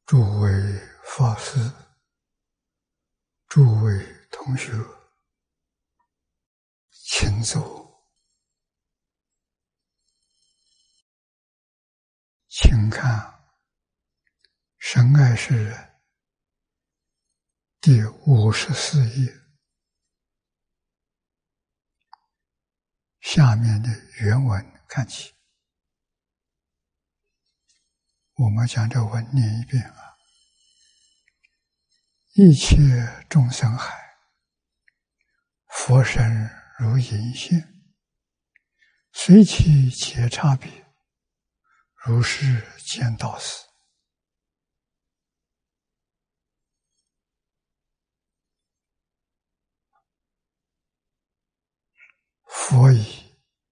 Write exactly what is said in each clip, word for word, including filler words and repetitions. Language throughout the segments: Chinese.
诸位法师、诸位同学，请坐，请看神爱世人第五十四页下面的原文看起。我们将这文念一遍啊！一切众生海，佛身如影现，随其皆差别，如是见道死。佛以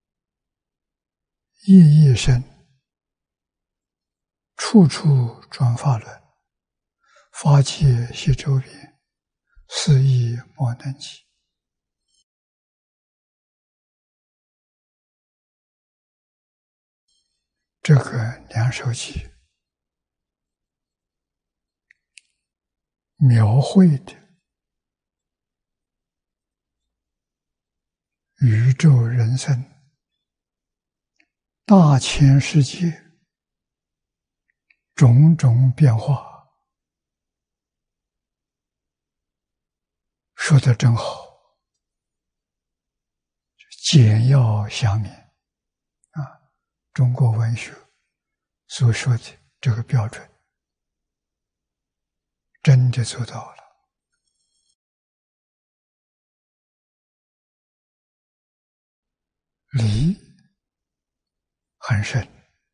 一一生，处处转法轮，法界悉周遍，是亦莫能及。这个两首偈描绘的宇宙人生大千世界种种变化，说得真好，简要详明啊！中国文学所说的这个标准，真的做到了。理很深，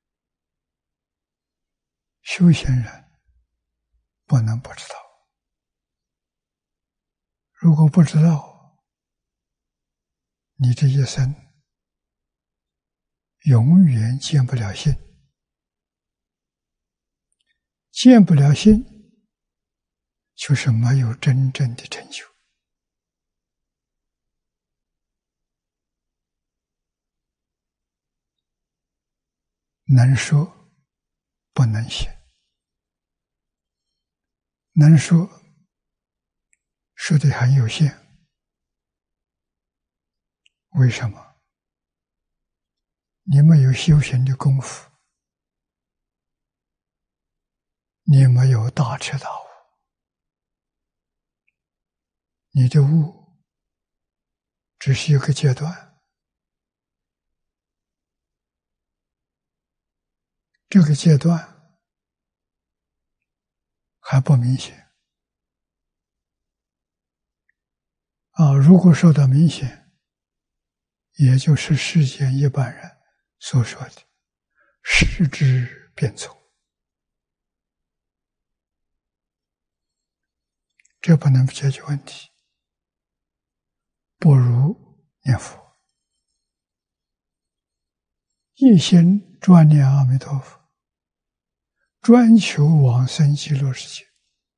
修行人不能不知道。如果不知道，你这一生永远见不了性，见不了性，就是没有真正的成就。能说不能行，能说说的很有限。为什么？你没有修行的功夫，你没有大彻大悟，你的悟只是一个阶段。这个阶段还不明显啊！如果说到明显，也就是世间一般人所说的视之变聪，这不能解决问题，不如念佛，一心专念阿弥陀佛，专求往生极乐世界。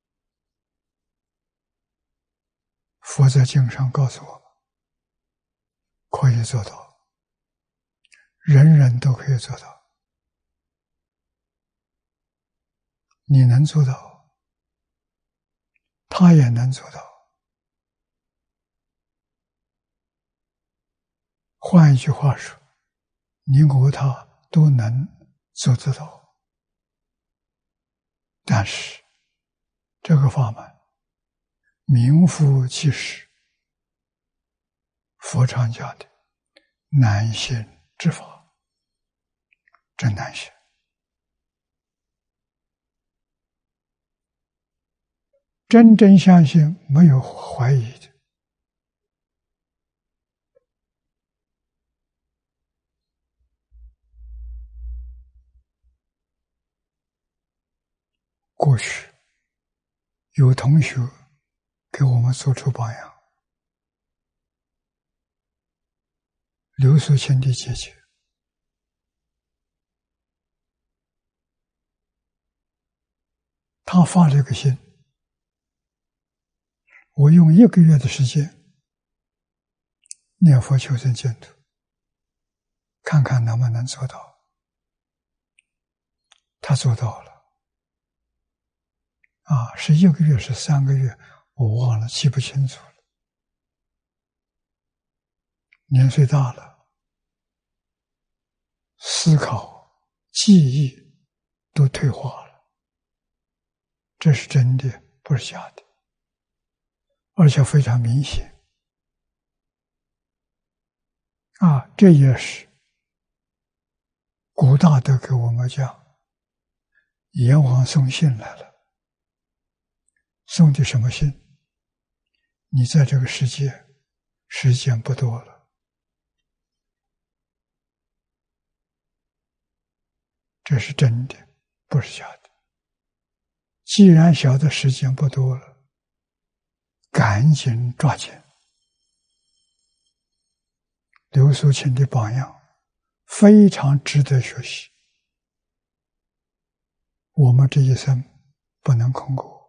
佛在经上告诉我们，可以做到，人人都可以做到。你能做到，他也能做到。换一句话说，你我他都能做得到。但是这个法门名副其实，佛常讲的难行之法，真难行。真正相信，没有怀疑的。过去有同学给我们做出榜样，刘素清的姐姐，她发了一个心，我用一个月的时间念佛求生净土，看看能不能做到。她做到了。 啊，是一个月是三个月，我忘了，记不清楚了。年岁大了，思考、记忆都退化了，这是真的，不是假的，而且非常明显。啊，这也是古大德给我们讲，阎王送信来了。送的什么信？你在这个世界时间不多了，这是真的，不是假的。既然晓得时间不多了，赶紧抓紧。刘素卿的榜样非常值得学习。我们这一生不能空过，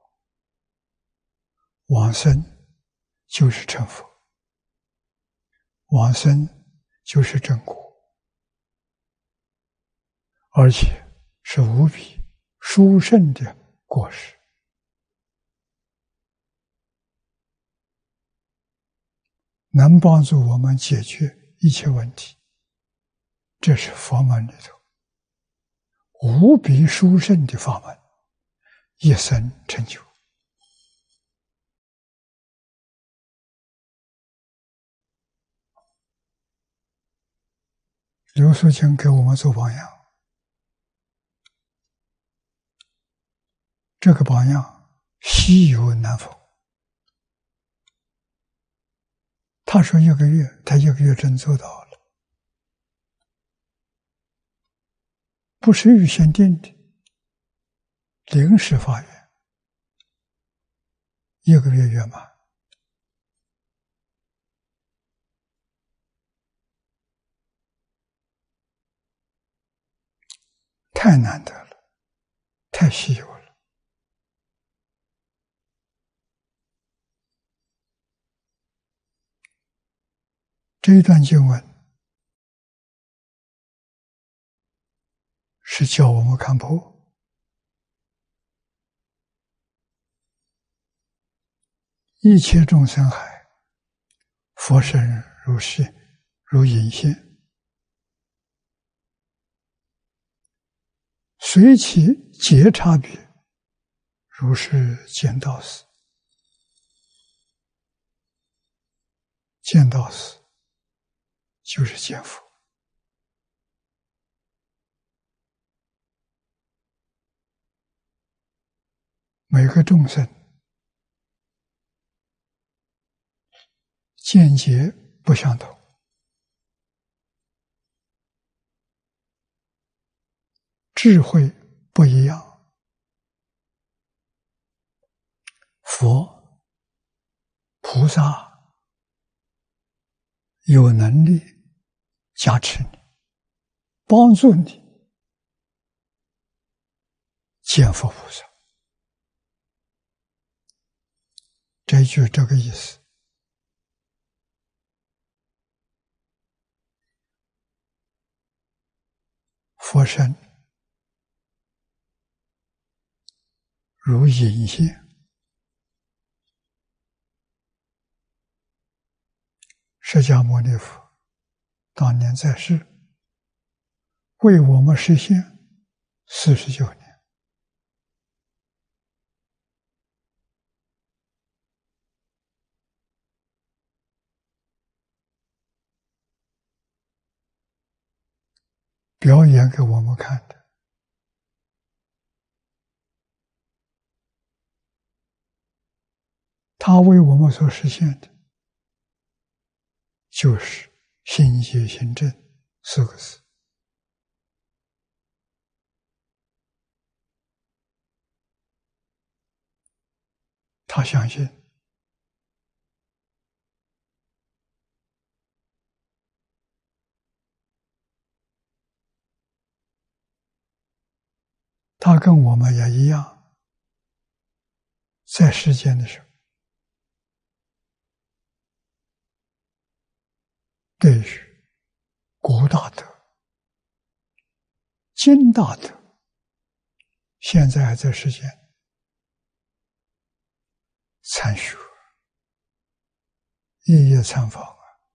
往生就是成佛，往生就是正果，而且是无比殊胜的果实。能帮助我们解决一切问题，这是佛门里头无比殊胜的法门，一生成就。刘素卿给我们做榜样，这个榜样稀有难逢。他说一个月，他一个月真做到了，不是预先定的，临时发愿，一个月圆满。太难得了，太稀有了。这一段经文是教我们看破，一切众生海，佛身如是如影现，随其皆差别，如是见道士。见道士就是见佛。每个众生见解不相同，智慧不一样。佛、菩萨有能力加持你，帮助你见佛菩萨。这一句这个意思。佛身如影现，释迦牟尼佛当年在世，为我们实现四十九年。表演给我们看的。他为我们所实现的，就是心结行正四个字。他相信他跟我们也一样，在世间的时候，对于古大德、今大德，现在还在世间， 参学，夜夜参访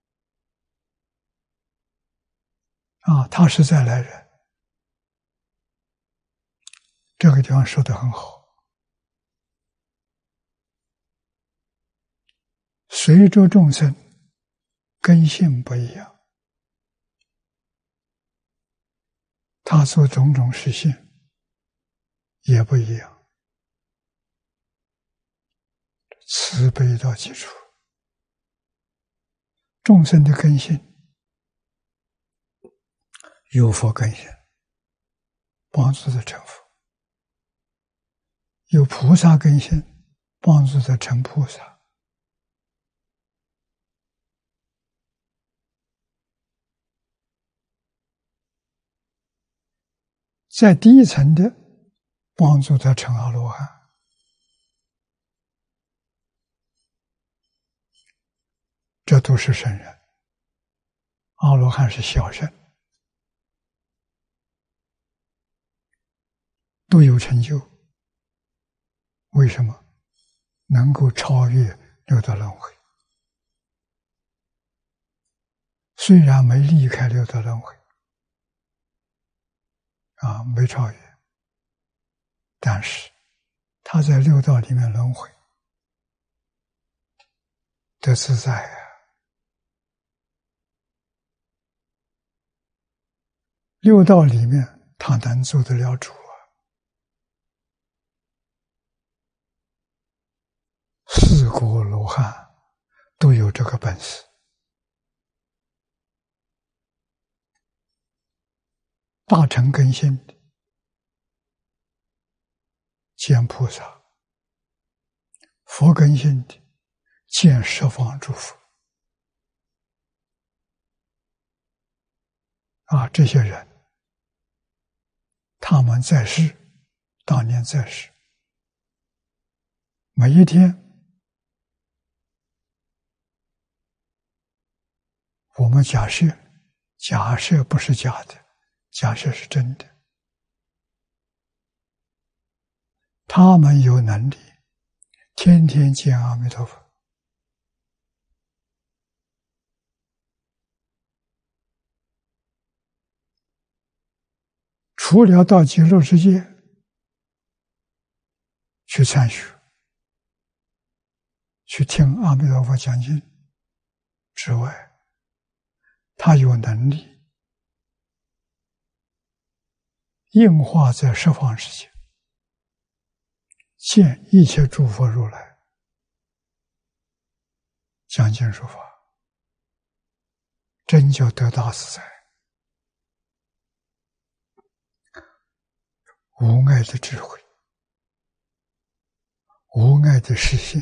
啊！啊，他是再来人，这个地方说得很好。随着众生根性不一样，他做种种实现也不一样。慈悲到基础，众生的根性有佛根性，帮助他成佛；有菩萨根性，帮助他成菩萨。在第一层的，帮助他成阿罗汉。这都是圣人，阿罗汉是小圣，都有成就。为什么？能够超越六道轮回。虽然没离开六道轮回，啊，没超越，但是他在六道里面轮回，得自在啊。六道里面，他能做得了主啊！四果罗汉都有这个本事。大乘根性的见菩萨，佛根性的见十方诸佛啊，这些人，他们在世，当年在世，每一天，我们假设，假设不是假的，假设是真的，他们有能力，天天见阿弥陀佛。除了到极乐世界去参学、去听阿弥陀佛讲经之外，他有能力应化在十方世界，见一切诸佛如来讲经说法，真叫得大自在。无碍的智慧，无碍的实现，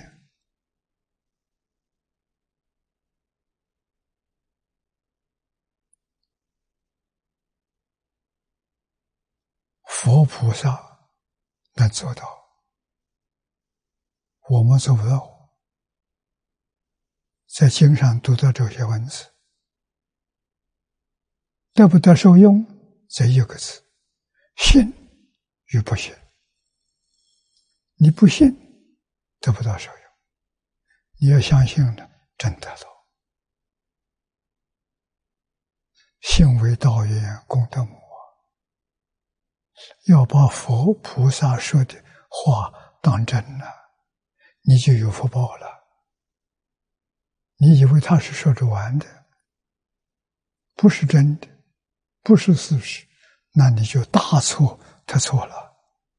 佛菩萨能做到，我们做不到。在经上读到这些文字，得不得受用，这一个字：信与不信。你不信，得不到受用；你要相信了，真得到。信为道源，功德母。要把佛菩萨说的话当真了，你就有福报了。你以为他是说着玩的，不是真的，不是事实，那你就大错特错了。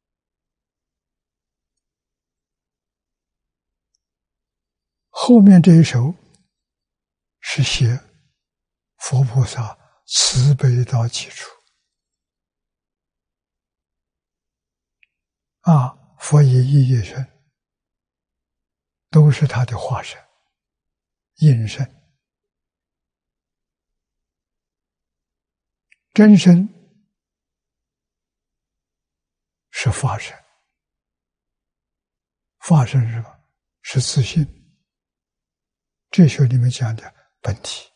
后面这一首是写佛菩萨慈悲到极处啊，佛以一叶身，都是他的化身、应身。真身是法身，法身是什么？是自信。哲学里面讲的本体，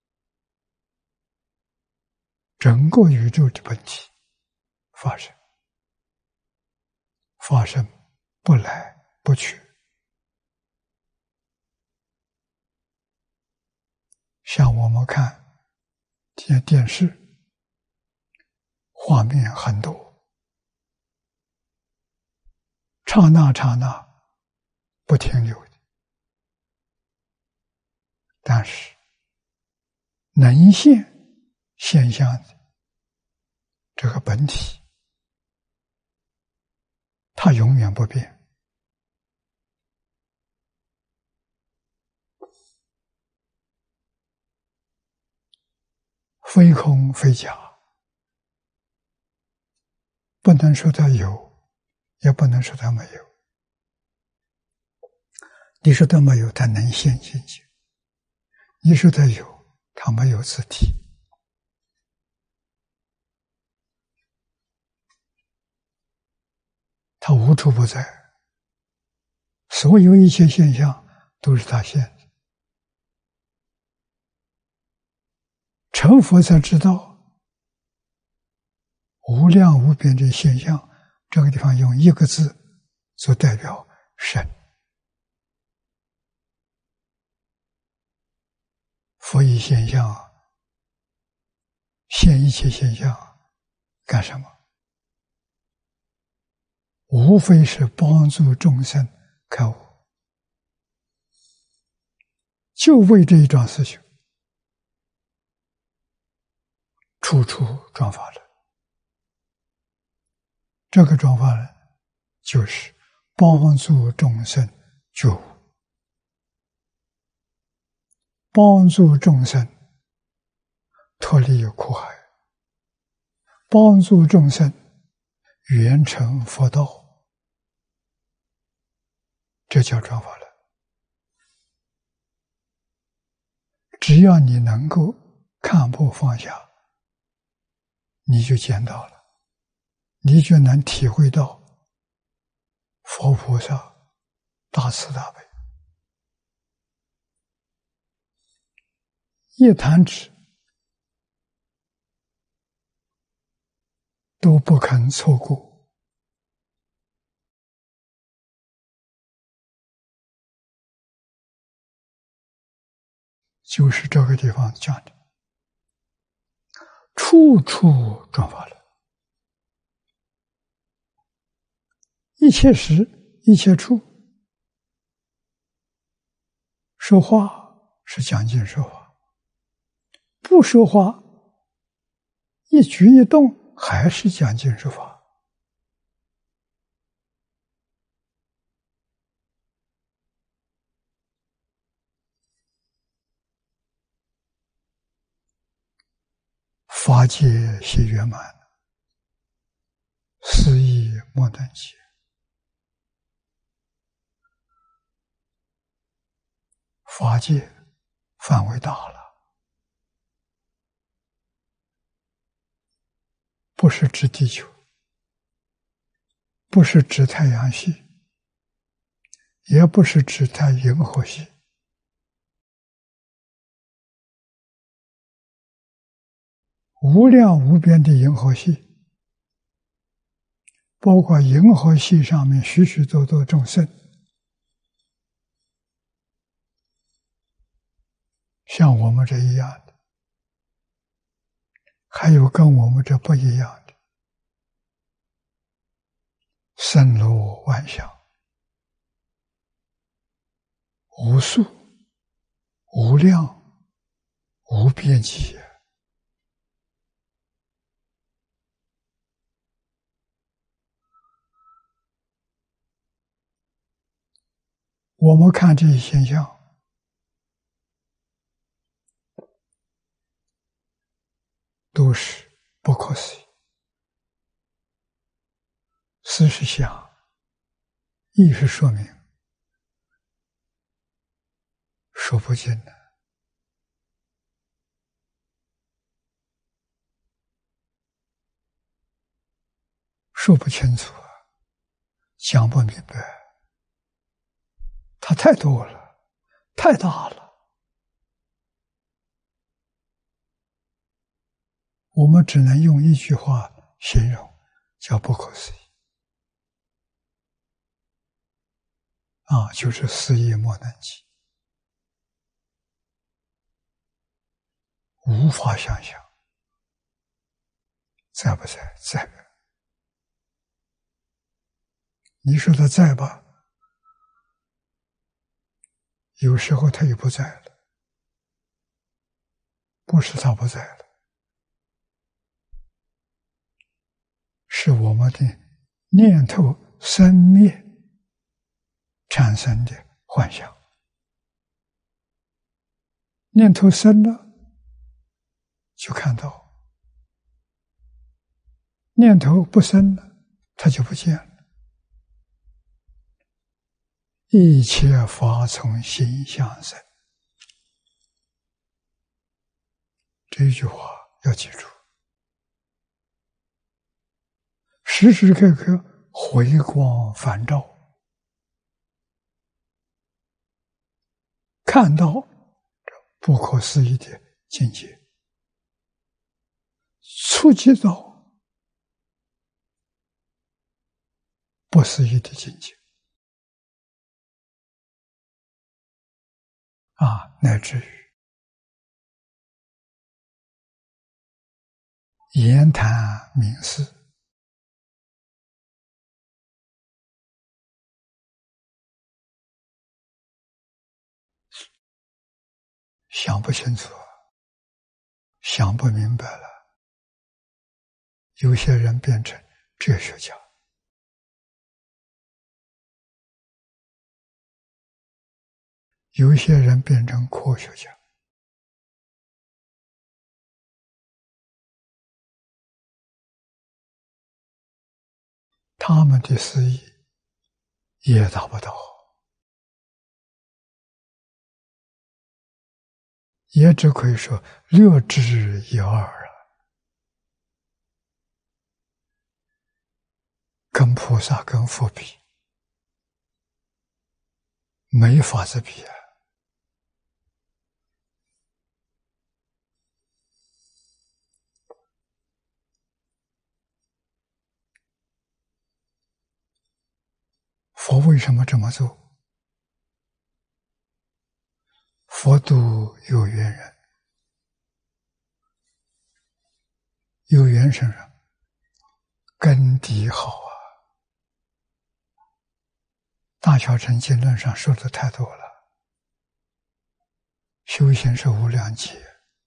整个宇宙的本体，法身。法身不来不去， 像我们看电电视，画面很多，刹那刹那不停留的，但是能现现象的这个本体，它永远不变。非空非假，不能说它有，也不能说它没有。你说它没有，它能现现象；你说它有，它没有自体。它无处不在，所有一切现象都是它现的。成佛才知道无量无边的现象，这个地方用一个字做代表：神。佛以现象现一切现象干什么？无非是帮助众生开悟，就为这一桩事情，处处转法轮。这个转法轮就是帮助众生觉悟，帮助众生脱离苦海，帮助众生圆成佛道，这叫转法轮。只要你能够看破放下，你就见到了，你就能体会到佛菩萨大慈大悲。一弹指都不肯错过，就是这个地方讲的，处处转法轮，一切时一切处。说话是讲经说法，不说话，一举一动还是讲经说法。法界悉圆满，斯义莫能及。法界范围大了，不是指地球，不是指太阳系，也不是指太银河系，无量无边的银河系，包括银河系上面许许多多众生，像我们这一样的，还有跟我们这不一样的，森罗万象，无数无量无边际。我们看这些现象，都是不可思议。事实上，意识说明说不尽的，说不清楚，讲不明白。它太多了，太大了，我们只能用一句话形容，叫不可思议。啊，就是思议莫能及。 无法想象。在不在？在。你说他在吧？有时候他也不在了，不是他不在了，是我们的念头生灭产生的幻想。念头生了，就看到；念头不生了，它就不见了。一切法从心相生，这句话要记住，时时刻刻回光返照，看到不可思议的境界，触及到不思议的境界啊，乃至于言谈明示，想不清楚，想不明白了，有些人变成哲学家，有些人变成科学家，他们的思议也达不到，也只可以说略知一二了，跟菩萨跟佛比，没法子比啊。佛为什么这么做？佛度有缘人，有缘生人根底好啊。大小乘经论上说的太多了，修行是无量劫，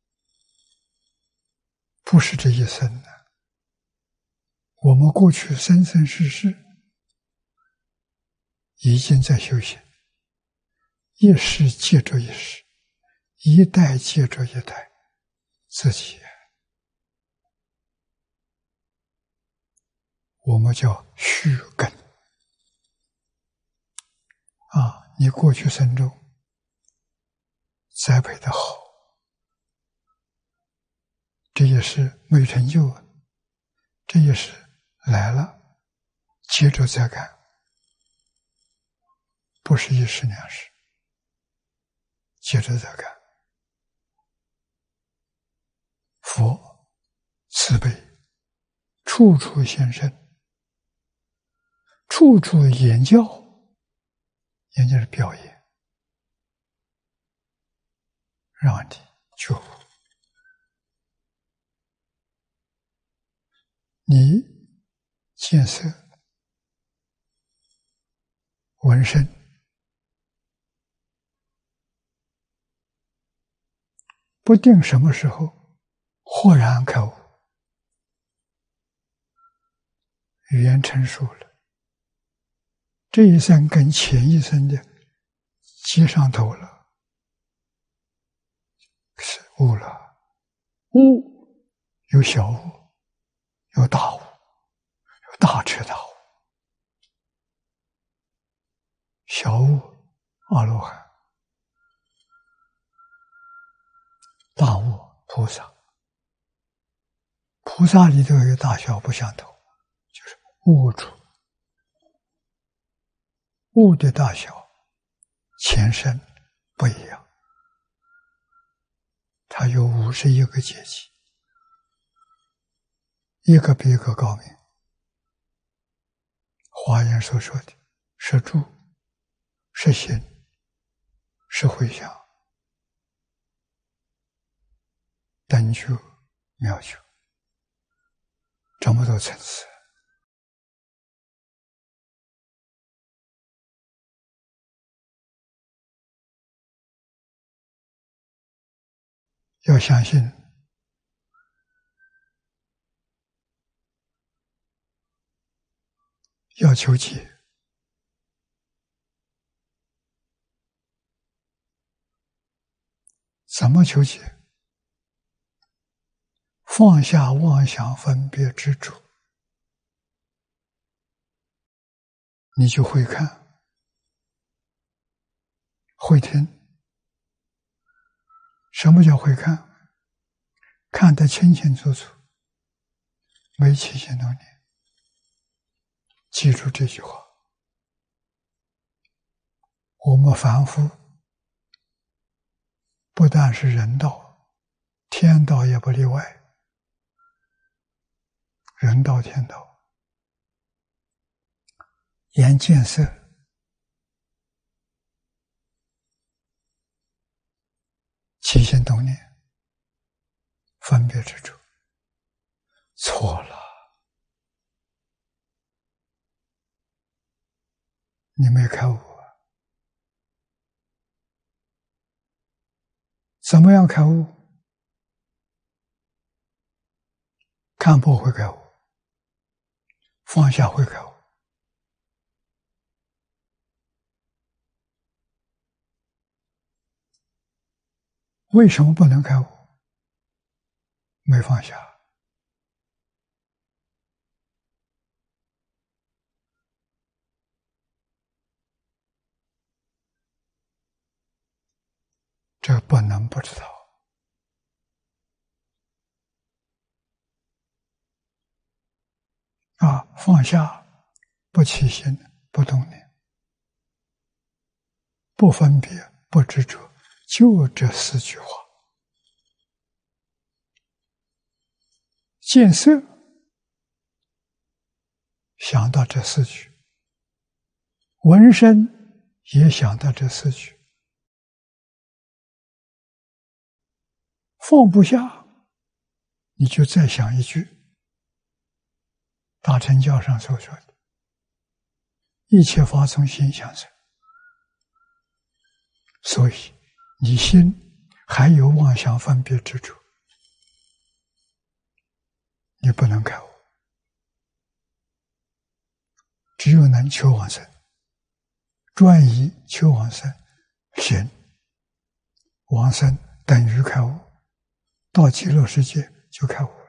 不是这一生的。我们过去生生世世已经在修行，一世接着一世，一代接着一代，自己我们叫续根啊！你过去生中栽培的好，这也是没成就啊，这也是来了接着再干，不是一时两时，接着再干。佛慈悲，处处现身，处处言教，言就是表演，让你觉悟。你见色闻声，不定什么时候豁然开悟，语言成熟了，这一生跟前一生的接上头了，是悟了。悟有小悟，有大悟，有大彻大悟。小悟阿罗汉，大悟菩萨。菩萨里头有大小不相同，就是悟处。悟的大小前身不一样，它有五十一个阶级，一个比一个高明。华严所说的是住，是行，是回向， 等觉、妙觉，这么多层次。要相信，要求解。怎么求解？放下妄想分别执着，你就会看，会听。什么叫会看？看得清清楚楚，没起心动念。记住这句话。我们凡夫不但是人道，天道也不例外。人道、天道，眼见色，起心动念，分别执着，错了。你没开悟。怎么样开悟？看破会开悟，放下会开悟。为什么不能开悟？没放下。这不能不知道。啊，放下，不起心，不动念，不分别，不执着，就这四句话。见色，想到这四句；闻声，也想到这四句。放不下，你就再想一句。大乘教上所说的一切法从心想生，所以你心还有妄想分别执着，你不能开悟。只有能求往生，专一求往生，行往生等于开悟，到极乐世界就开悟了。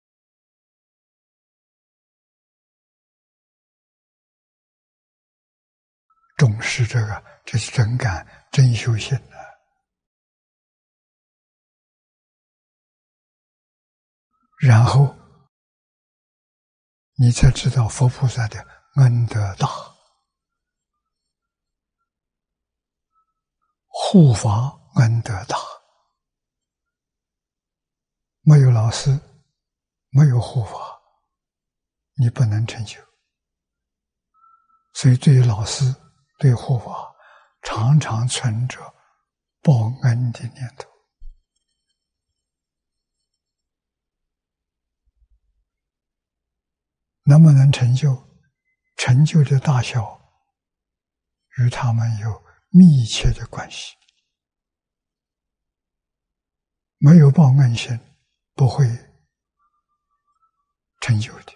重视这个，这是真感真修行的。然后你才知道佛菩萨的恩德大，护法恩德大。没有老师，没有护法，你不能成就。所以对于老师，对护法，常常存着报恩的念头。能不能成就？成就的大小与他们有密切的关系。没有报恩心，不会成就的。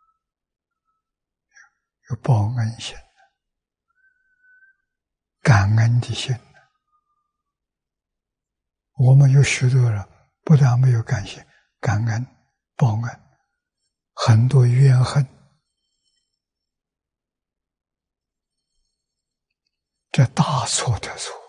有报恩心，感恩的心。我们有许多人不但没有感谢、感恩、报恩，很多怨恨，这大错特错。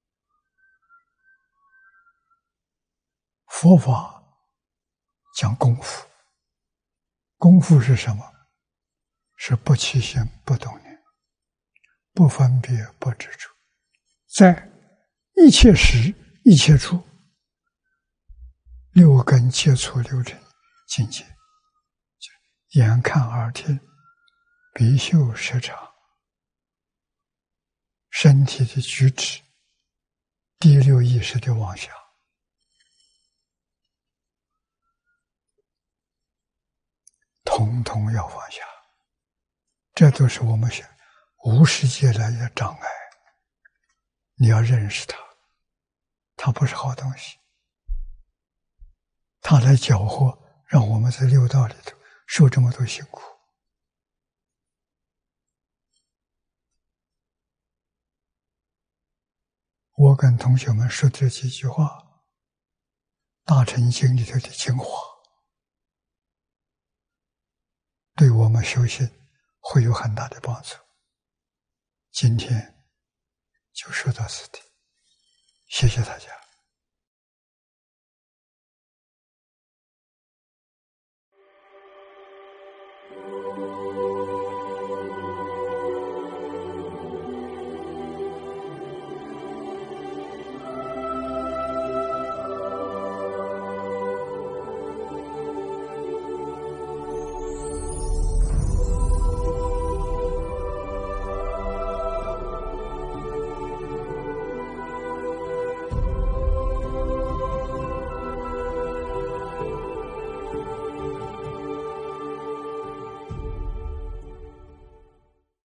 佛法讲功夫，功夫是什么？是不起心不动念，不分别不执着，在一切时一切处，六根接触六尘境界，眼看耳听，鼻嗅舌尝，身体的举止，第六意识的妄想， 统统要放下。这都是我们学无世界来的障碍。你要认识它，它不是好东西，它来搅和，让我们在六道里头受这么多辛苦。我跟同学们说这几句话，大乘经里头的精华，对我们修行会有很大的帮助。今天就说到此地，谢谢大家。 Thank you.